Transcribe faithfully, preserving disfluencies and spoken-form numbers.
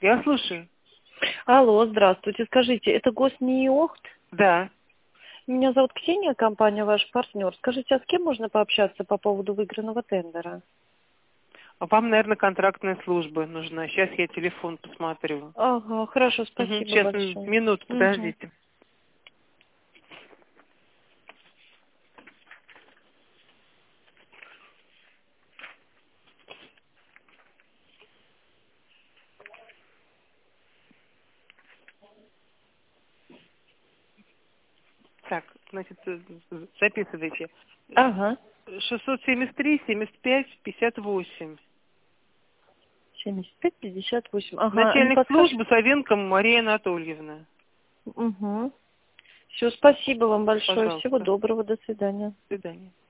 Я слушаю. Алло, здравствуйте. Скажите, это Госнийохт? Да. Меня зовут Ксения, компания ваш партнер. Скажите, а с кем можно пообщаться по поводу выигранного тендера? Вам, наверное, контрактная служба нужна. Сейчас я телефон посмотрю. Ага, хорошо, Угу. спасибо Сейчас, большое. минуту, Угу. подождите. Так, значит, э, записывайте. Ага. шестьсот семьдесят три семьдесят пять пятьдесят восемь. семьдесят пять пятьдесят восемь. Ага, а не Начальник подскажете? службы Савенко Мария Анатольевна. Угу. Все, спасибо вам большое. Всего Пожалуйста. доброго. До свидания. До свидания.